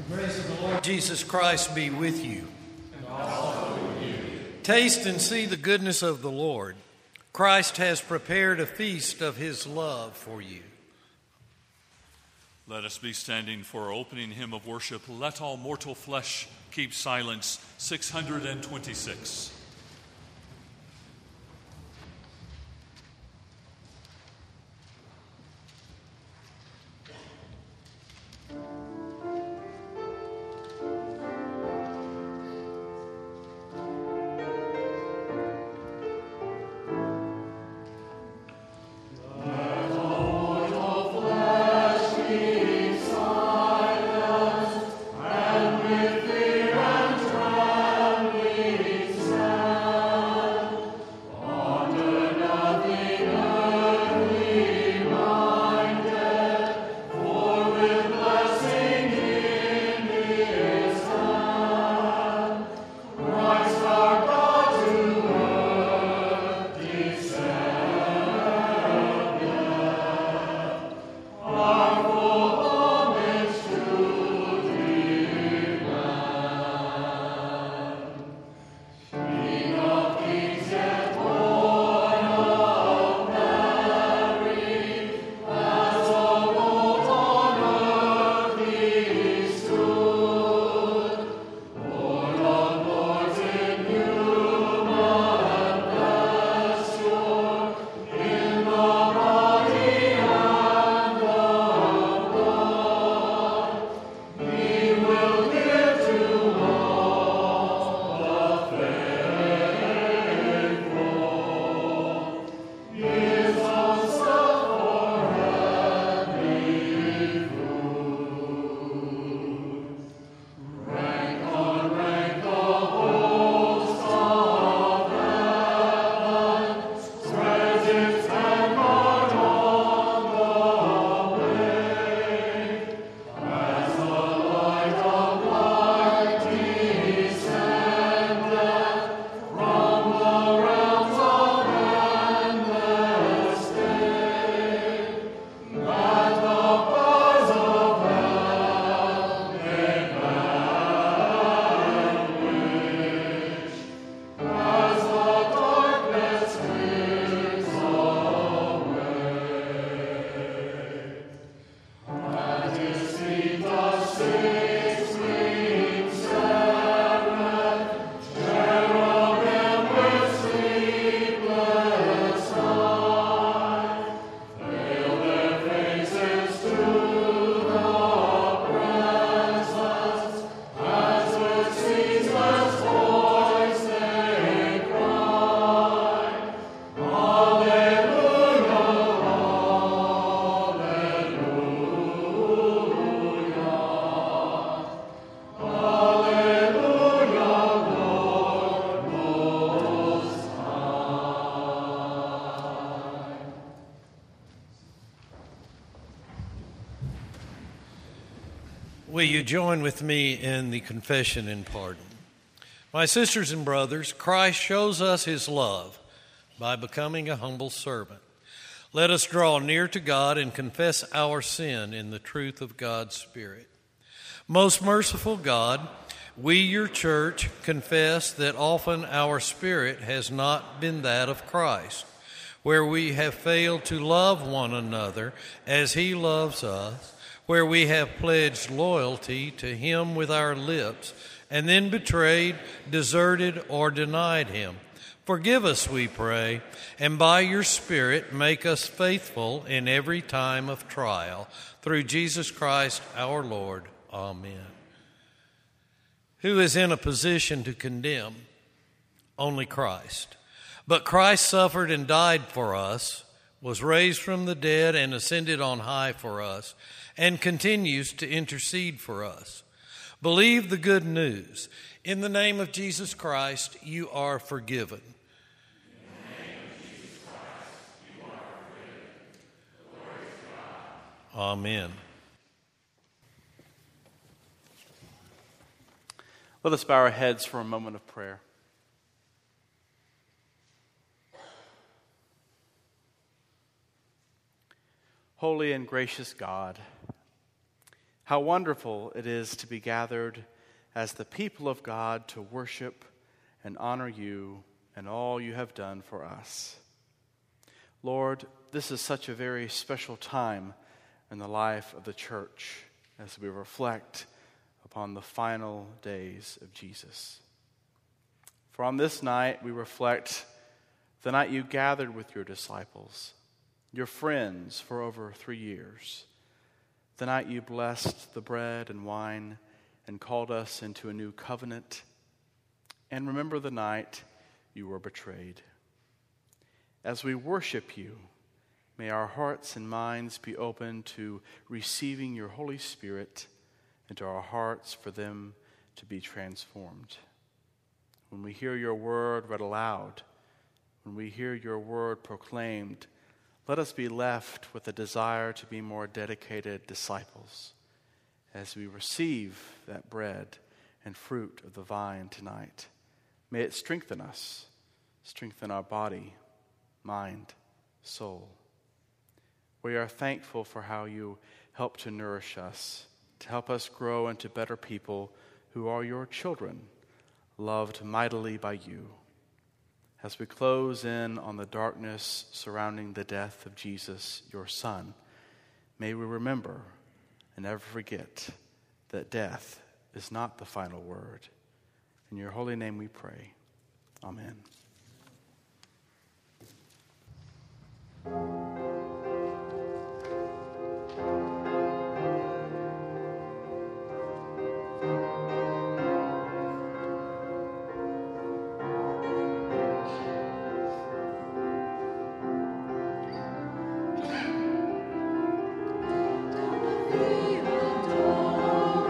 The grace of the Lord Jesus Christ be with you. And also with you. Taste and see the goodness of the Lord. Christ has prepared a feast of his love for you. Let us be standing for our opening hymn of worship, Let All Mortal Flesh Keep Silence, 626. Will you join with me in the confession and pardon? My sisters and brothers, Christ shows us his love by becoming a humble servant. Let us draw near to God and confess our sin in the truth of God's Spirit. Most merciful God, we, your church, confess that often our spirit has not been that of Christ, where we have failed to love one another as he loves us, where we have pledged loyalty to him with our lips, and then betrayed, deserted, or denied him. Forgive us, we pray, and by your Spirit make us faithful in every time of trial. Through Jesus Christ our Lord. Amen. Who is in a position to condemn? Only Christ. But Christ suffered and died for us, was raised from the dead and ascended on high for us, and continues to intercede for us. Believe the good news. In the name of Jesus Christ, you are forgiven. In the name of Jesus Christ, you are forgiven. Glory to God. Amen. Let us bow our heads for a moment of prayer. Holy and gracious God, How wonderful it is to be gathered as the people of God to worship and honor you and all you have done for us. Lord, this is such a very special time in the life of the church as we reflect upon the final days of Jesus. For on this night we reflect the night you gathered with your disciples, your friends for over 3 years, the night you blessed the bread and wine and called us into a new covenant, and remember the night you were betrayed. As we worship you, may our hearts and minds be open to receiving your Holy Spirit into our hearts for them to be transformed. When we hear your word read aloud, when we hear your word proclaimed, let us be left with a desire to be more dedicated disciples as we receive that bread and fruit of the vine tonight. May it strengthen us, strengthen our body, mind, soul. We are thankful for how you help to nourish us, to help us grow into better people who are your children, loved mightily by you. As we close in on the darkness surrounding the death of Jesus, your Son, may we remember and never forget that death is not the final word. In your holy name we pray. Amen.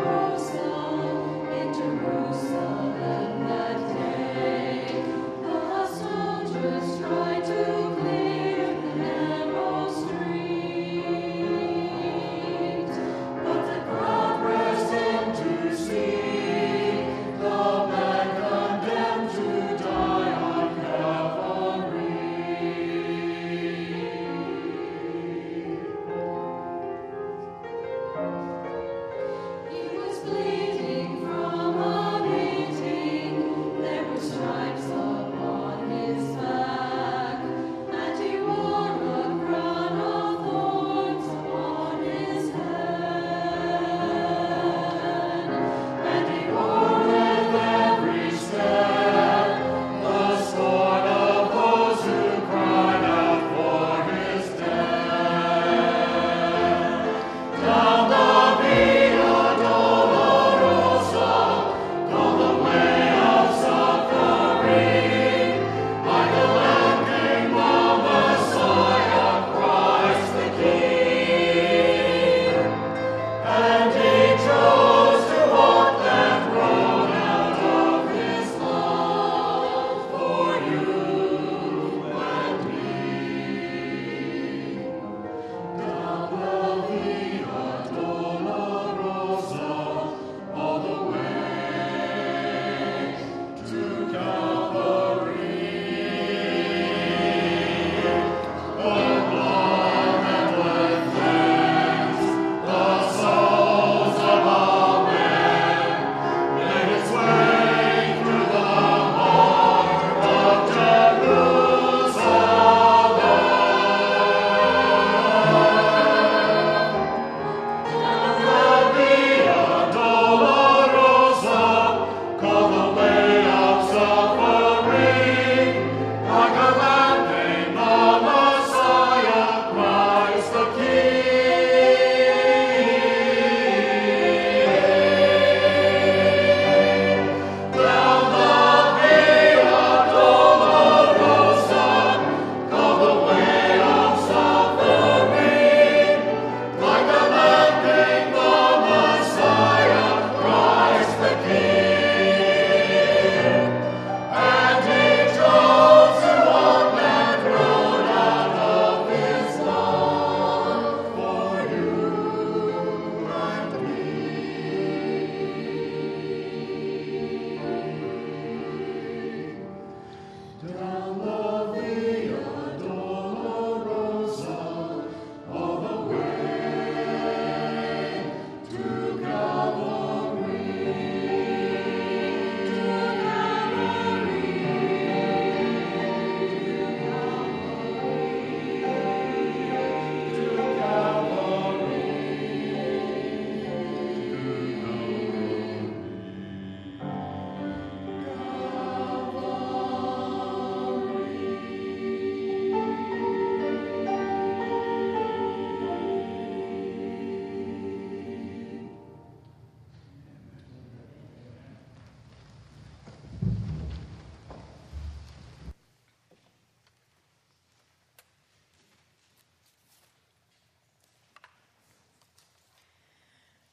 Jerusalem that day.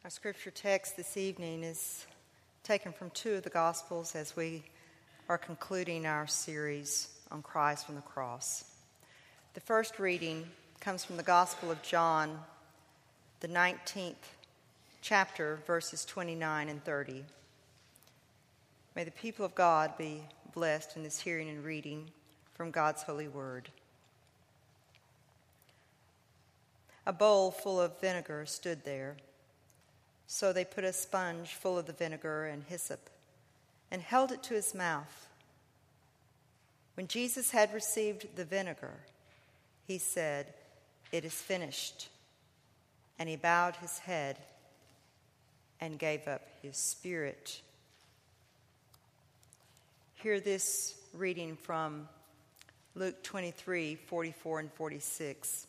Our scripture text this evening is taken from two of the Gospels as we are concluding our series on Christ from the cross. The first reading comes from the Gospel of John, the 19th chapter, verses 29 and 30. May the people of God be blessed in this hearing and reading from God's holy word. A bowl full of vinegar stood there. So they put a sponge full of the vinegar and hyssop and held it to his mouth. When Jesus had received the vinegar, he said, "It is finished." And he bowed his head and gave up his spirit. Hear this reading from Luke 23, 44 and 46.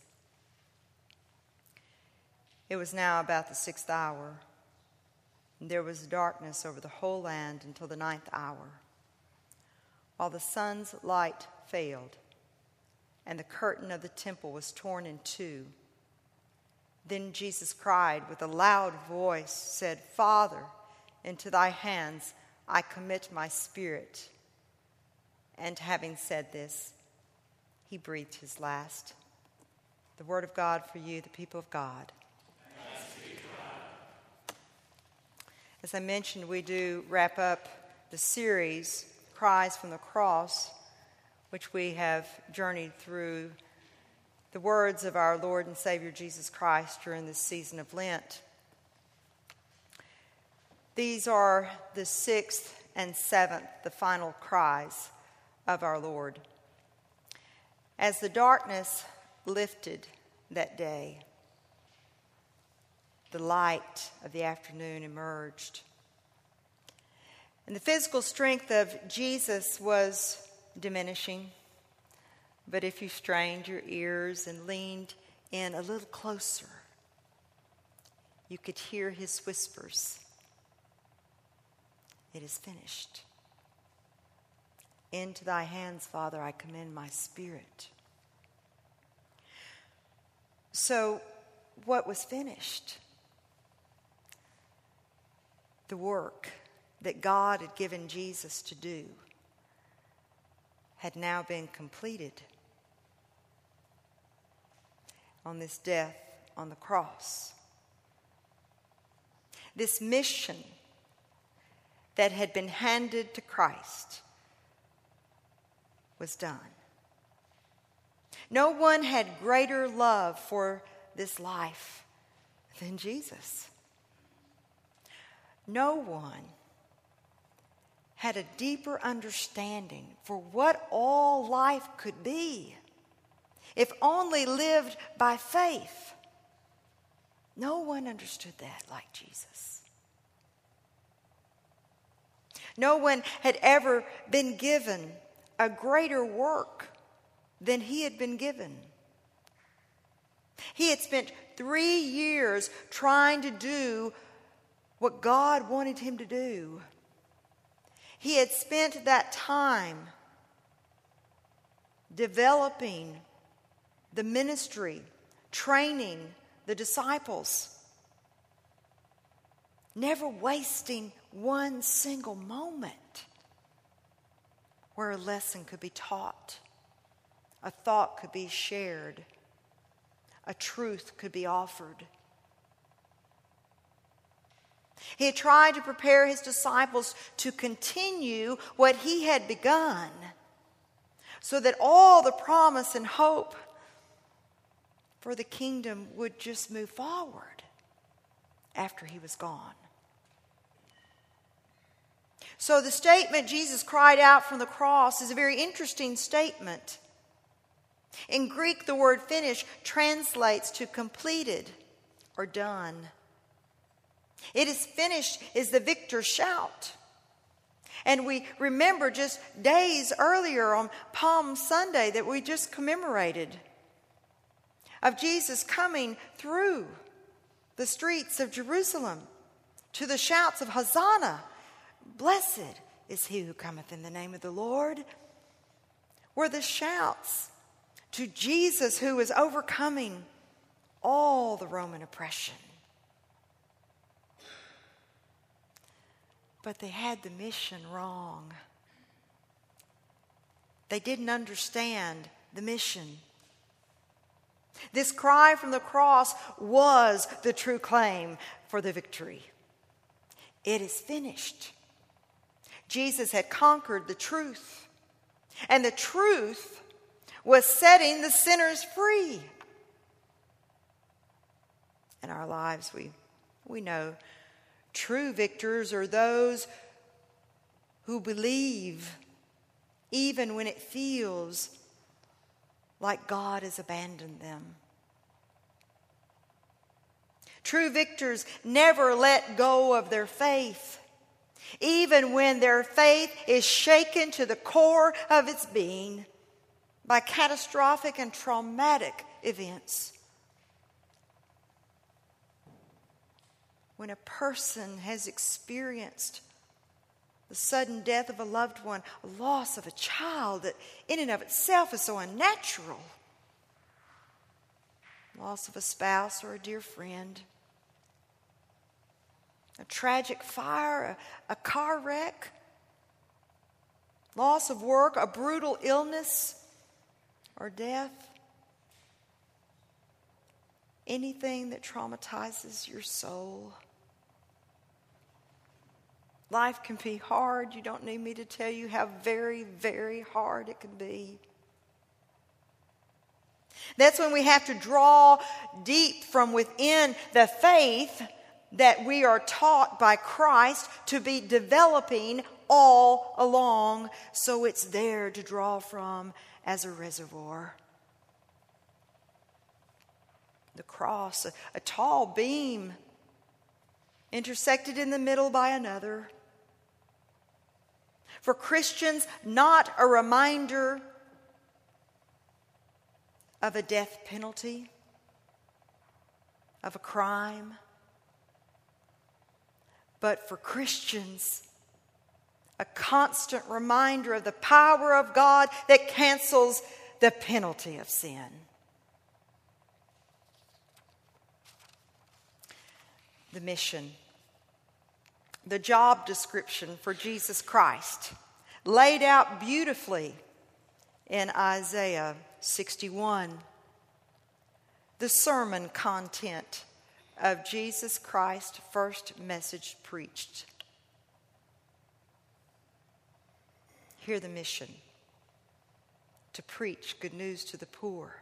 It was now about the 6th hour. There was darkness over the whole land until the 9th hour, while the sun's light failed, and the curtain of the temple was torn in two. Then Jesus cried with a loud voice, said, "Father, into thy hands I commit my spirit." And having said this, he breathed his last. The word of God for you, the people of God. As I mentioned, we do wrap up the series, Cries from the Cross, which we have journeyed through the words of our Lord and Savior Jesus Christ during this season of Lent. These are the 6th and 7th, the final cries of our Lord. As the darkness lifted that day, the light of the afternoon emerged. And the physical strength of Jesus was diminishing. But if you strained your ears and leaned in a little closer, you could hear his whispers. "It is finished. Into thy hands, Father, I commend my spirit." So, what was finished? The work that God had given Jesus to do had now been completed on this death on the cross. This mission that had been handed to Christ was done. No one had greater love for this life than Jesus. No one had a deeper understanding for what all life could be if only lived by faith. No one understood that like Jesus. No one had ever been given a greater work than he had been given. He had spent 3 years trying to do what God wanted him to do. He had spent that time developing the ministry, training the disciples, never wasting one single moment where a lesson could be taught, a thought could be shared, a truth could be offered. He had tried to prepare his disciples to continue what he had begun, so that all the promise and hope for the kingdom would just move forward after he was gone. So the statement Jesus cried out from the cross is a very interesting statement. In Greek, the word "finish" translates to completed or done. "It is finished" is the victor's shout. And we remember just days earlier on Palm Sunday that we just commemorated of Jesus coming through the streets of Jerusalem to the shouts of Hosanna. "Blessed is he who cometh in the name of the Lord," were the shouts to Jesus who was overcoming all the Roman oppression. But they had the mission wrong. They didn't understand the mission. This cry from the cross was the true claim for the victory. It is finished. Jesus had conquered the truth, and the truth was setting the sinners free. In our lives, we know true victors are those who believe even when it feels like God has abandoned them. True victors never let go of their faith, even when their faith is shaken to the core of its being by catastrophic and traumatic events. When a person has experienced the sudden death of a loved one, a loss of a child that in and of itself is so unnatural, loss of a spouse or a dear friend, a tragic fire, a car wreck, loss of work, a brutal illness or death, anything that traumatizes your soul. Life can be hard. You don't need me to tell you how very, very hard it can be. That's when we have to draw deep from within the faith that we are taught by Christ to be developing all along, so it's there to draw from as a reservoir. The cross, a tall beam intersected in the middle by another. For Christians, not a reminder of a death penalty, of a crime, but for Christians, a constant reminder of the power of God that cancels the penalty of sin. The mission, the job description for Jesus Christ, laid out beautifully in Isaiah 61. The sermon content of Jesus Christ's first message preached. Hear the mission: to preach good news to the poor,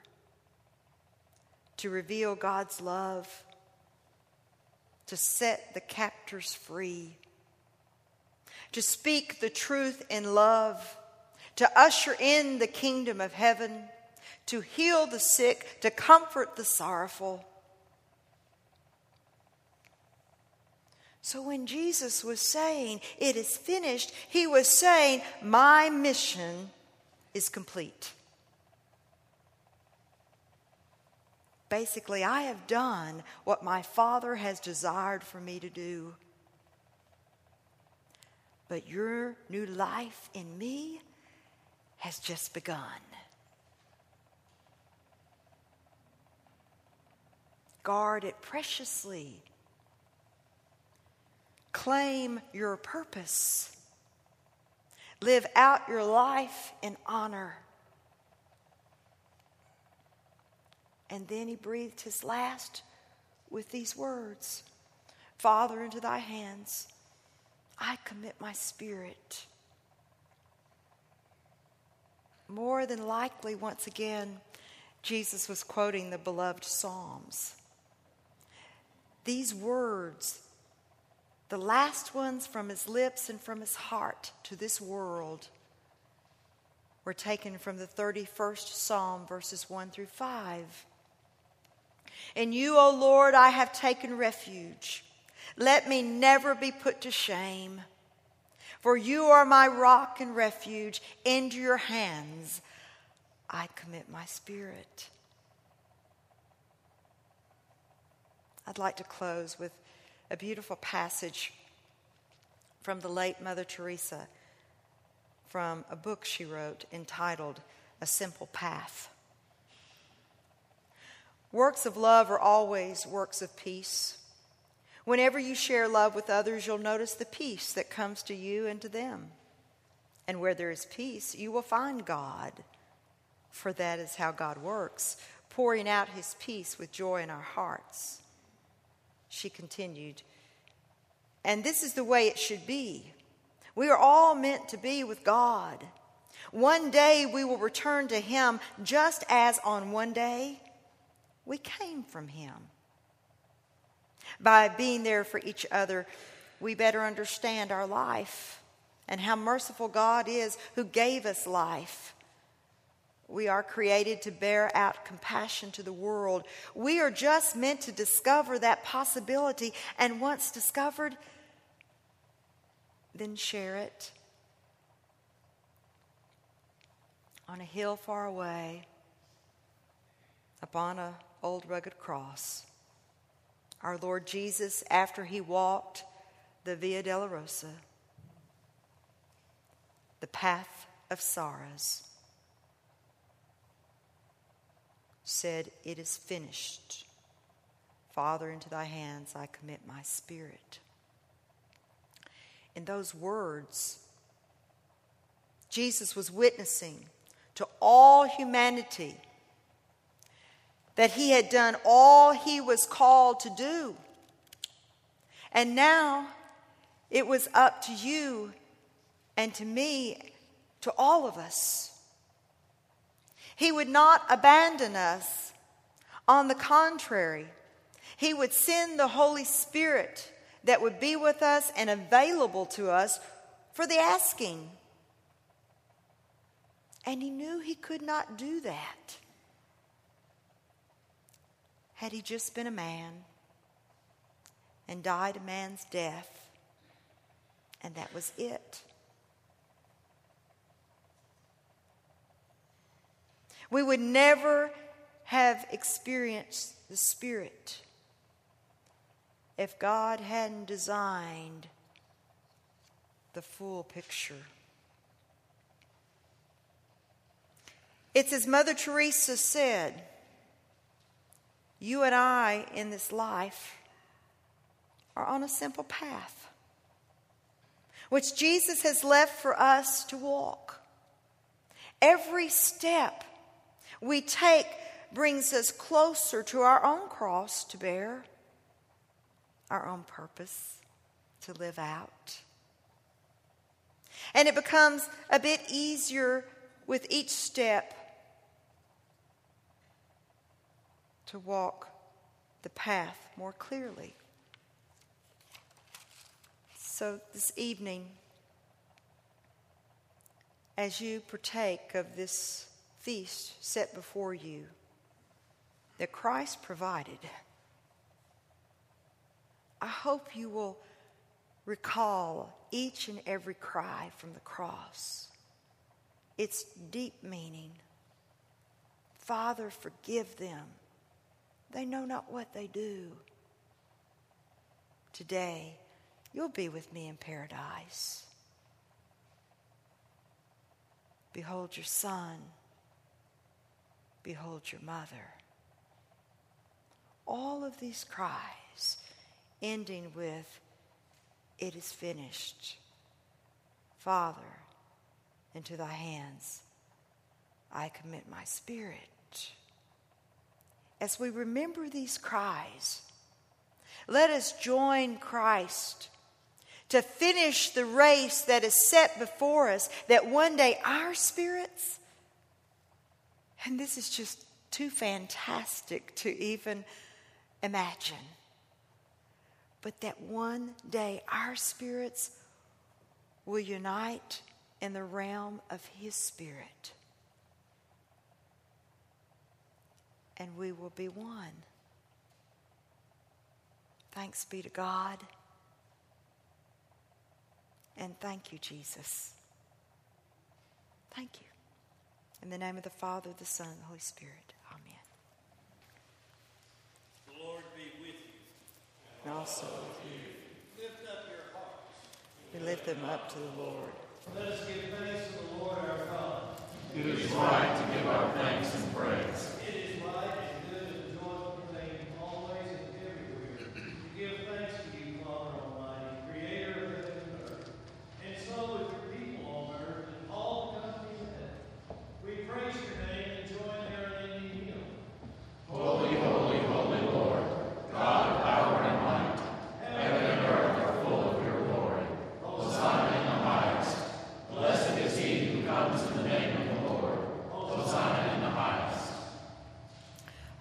to reveal God's love, to set the captors free, to speak the truth in love, to usher in the kingdom of heaven, to heal the sick, to comfort the sorrowful. So when Jesus was saying, "It is finished," he was saying, my mission is complete. Basically, I have done what my Father has desired for me to do. But your new life in me has just begun. Guard it preciously. Claim your purpose. Live out your life in honor. And then he breathed his last with these words: Father, into thy hands I commit my spirit. More than likely, once again, Jesus was quoting the beloved Psalms. These words, the last ones from his lips and from his heart to this world, were taken from the 31st Psalm, verses 1 through 5. In you, O Lord, I have taken refuge. Let me never be put to shame. For you are my rock and refuge. Into your hands I commit my spirit. I'd like to close with a beautiful passage from the late Mother Teresa, from a book she wrote entitled A Simple Path. Works of love are always works of peace. Whenever you share love with others, you'll notice the peace that comes to you and to them. And where there is peace, you will find God, for that is how God works, pouring out his peace with joy in our hearts. She continued, and this is the way it should be. We are all meant to be with God. One day we will return to him just as on one day we came from him. By being there for each other, we better understand our life and how merciful God is who gave us life. We are created to bear out compassion to the world. We are just meant to discover that possibility, and once discovered, then share it. On a hill far away, upon an old rugged cross, our Lord Jesus, after he walked the Via Dolorosa, the path of sorrows, said, "It is finished. Father, into thy hands I commit my spirit." In those words, Jesus was witnessing to all humanity that he had done all he was called to do. And now it was up to you and to me, to all of us. He would not abandon us. On the contrary, he would send the Holy Spirit that would be with us and available to us for the asking. And he knew he could not do that had he just been a man and died a man's death, and that was it. We would never have experienced the Spirit if God hadn't designed the full picture. It's as Mother Teresa said, you and I in this life are on a simple path, which Jesus has left for us to walk. Every step we take brings us closer to our own cross to bear, our own purpose to live out. And it becomes a bit easier with each step to walk the path more clearly. So this evening, as you partake of this feast set before you that Christ provided, I hope you will recall each and every cry from the cross, its deep meaning. Father, forgive them. They know not what they do. Today, you'll be with me in paradise. Behold your son. Behold your mother. All of these cries ending with, it is finished. Father, into thy hands I commit my spirit. As we remember these cries, let us join Christ to finish the race that is set before us, that one day our spirits, and this is just too fantastic to even imagine, but that one day our spirits will unite in the realm of his Spirit. And we will be one. Thanks be to God. And thank you, Jesus. Thank you. In the name of the Father, the Son, and the Holy Spirit. Amen. The Lord be with you. And also with you. Lift up your hearts. We lift them up to the Lord. Let us give thanks to the Lord our God. It is right to give our thanks and praise. It is right and good and joyful thing always and everywhere to give thanks to you,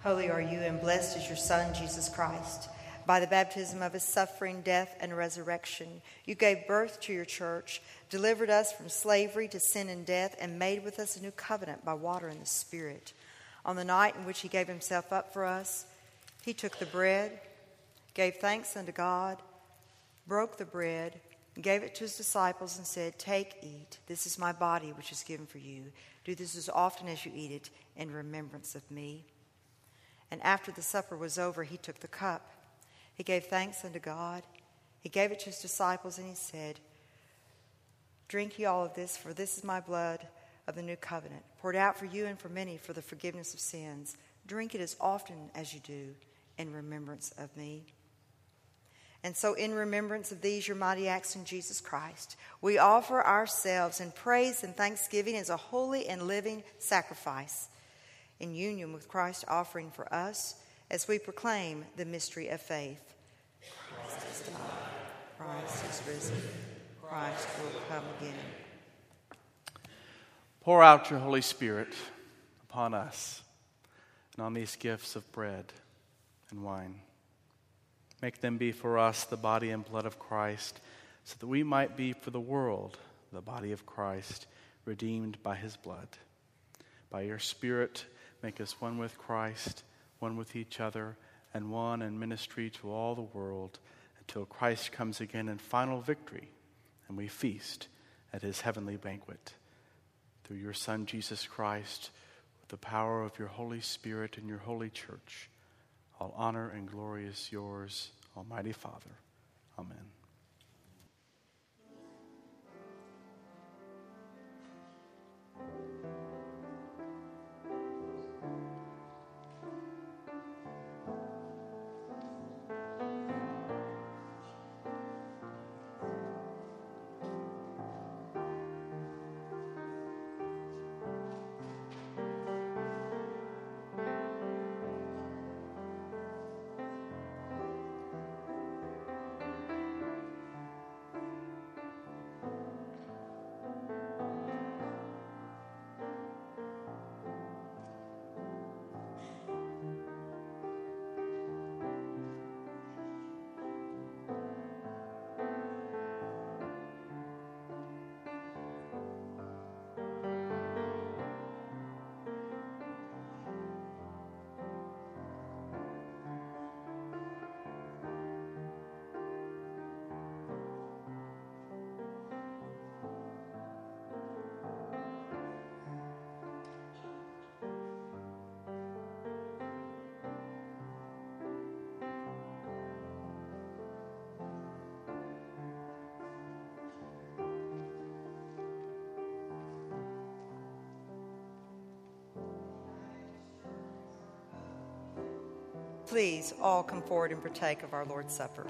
Holy are you, and blessed is your Son, Jesus Christ. By the baptism of his suffering, death, and resurrection, you gave birth to your church, delivered us from slavery to sin and death, and made with us a new covenant by water and the Spirit. On the night in which he gave himself up for us, he took the bread, gave thanks unto God, broke the bread, and gave it to his disciples and said, "Take, eat. This is my body, which is given for you. Do this as often as you eat it in remembrance of me." And after the supper was over, he took the cup. He gave thanks unto God. He gave it to his disciples, and he said, "Drink ye all of this, for this is my blood of the new covenant, poured out for you and for many for the forgiveness of sins. Drink it as often as you do in remembrance of me." And so in remembrance of these, your mighty acts in Jesus Christ, we offer ourselves in praise and thanksgiving as a holy and living sacrifice, in union with Christ offering for us as we proclaim the mystery of faith. Christ has died. Christ is risen. Christ will come again. Pour out your Holy Spirit upon us and on these gifts of bread and wine. Make them be for us the body and blood of Christ, so that we might be for the world the body of Christ, redeemed by his blood. By your Spirit, make us one with Christ, one with each other, and one in ministry to all the world, until Christ comes again in final victory, and we feast at his heavenly banquet. Through your Son, Jesus Christ, with the power of your Holy Spirit and your holy church, all honor and glory is yours, Almighty Father. Amen. Please all come forward and partake of our Lord's Supper.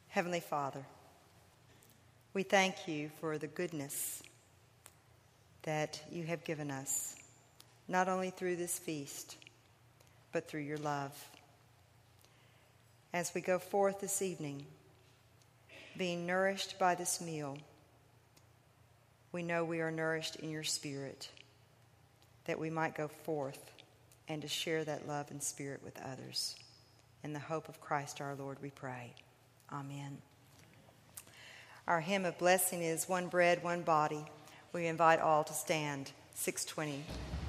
Heavenly Father, we thank you for the goodness that you have given us, not only through this feast, but through your love. As we go forth this evening, being nourished by this meal, we know we are nourished in your Spirit, that we might go forth and to share that love and Spirit with others. In the hope of Christ our Lord, we pray. Amen. Our hymn of blessing is One Bread, One Body. We invite all to stand. 620.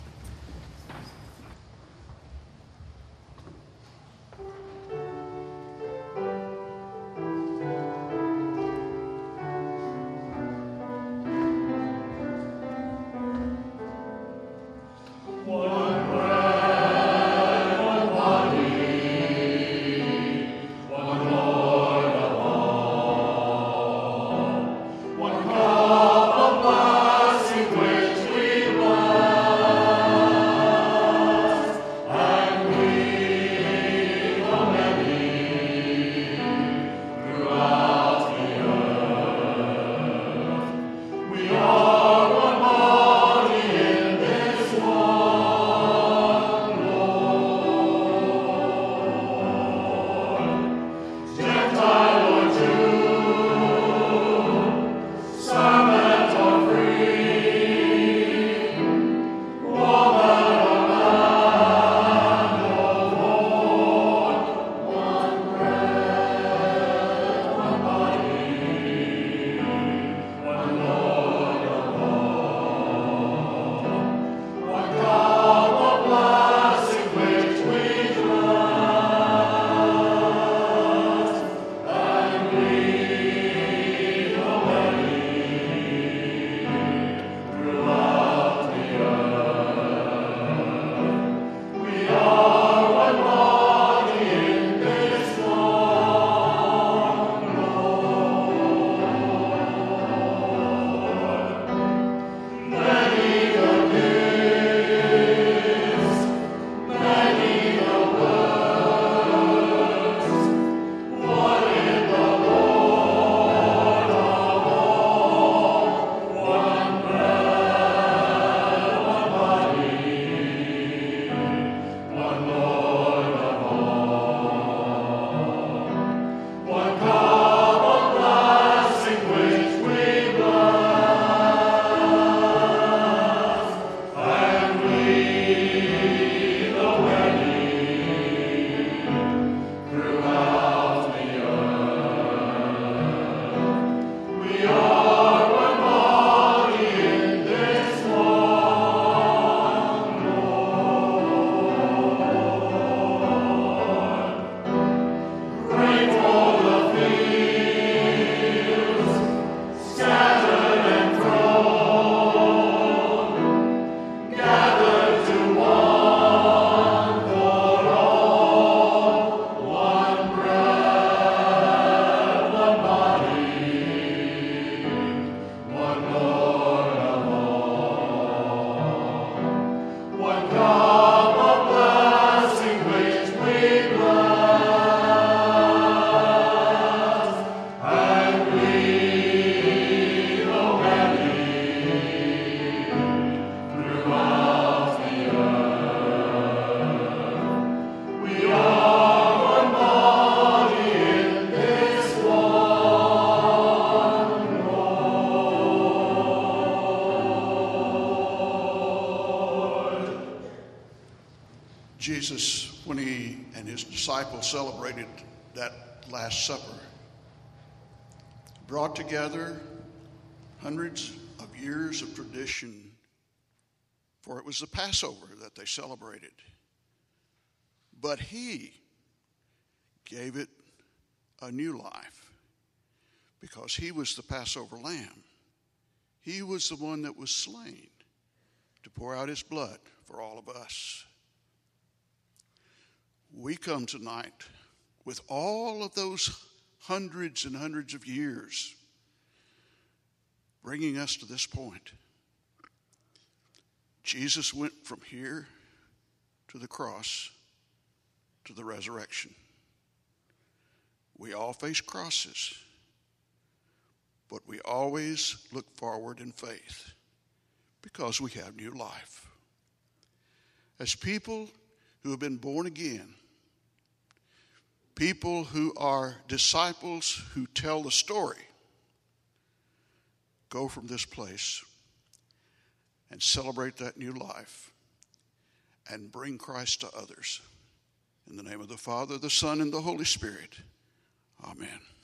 Jesus, when he and his disciples celebrated that Last Supper, brought together hundreds of years of tradition, for it was the Passover that they celebrated. But he gave it a new life because he was the Passover lamb. He was the one that was slain to pour out his blood for all of us. We come tonight with all of those hundreds and hundreds of years bringing us to this point. Jesus went from here to the cross to the resurrection. We all face crosses, but we always look forward in faith because we have new life. As people who have been born again, people who are disciples who tell the story, go from this place and celebrate that new life and bring Christ to others. In the name of the Father, the Son, and the Holy Spirit. Amen.